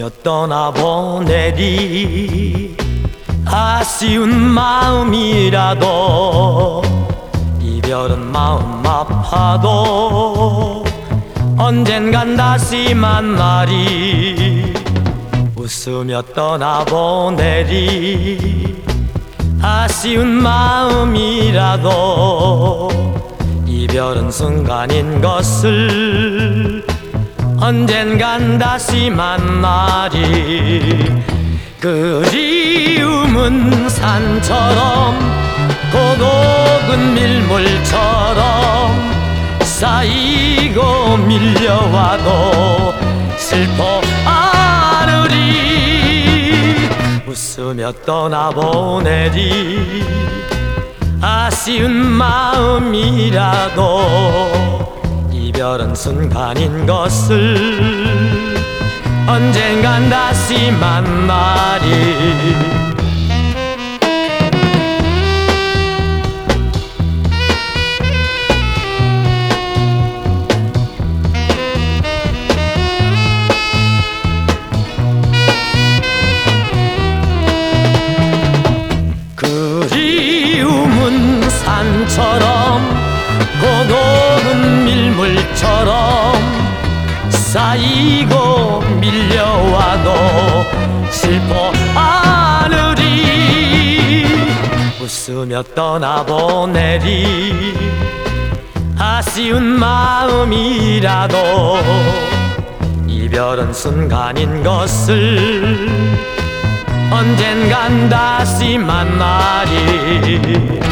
웃으며 떠나보내리. 아쉬운 마음이라도 이별은 마음 아파도 언젠간 다시 만나리. 웃으며 떠나보내리. 아쉬운 마음이라도 이별은 순간인 것을 언젠간 다시 만나리. 그리움은 산처럼 고독은 밀물처럼 쌓이고 밀려와도 슬퍼 않으리. 웃으며 떠나보내리. 아쉬운 마음이라도 이별은 순간인 것을 언젠간 다시 만나리. 그리움은 산처럼 고독은 밀물처럼 쌓이고 밀려와도 슬퍼 않으리. 웃으며 떠나보내리. 아쉬운 마음이라도 이별은 순간인 것을 언젠간 다시 만나리.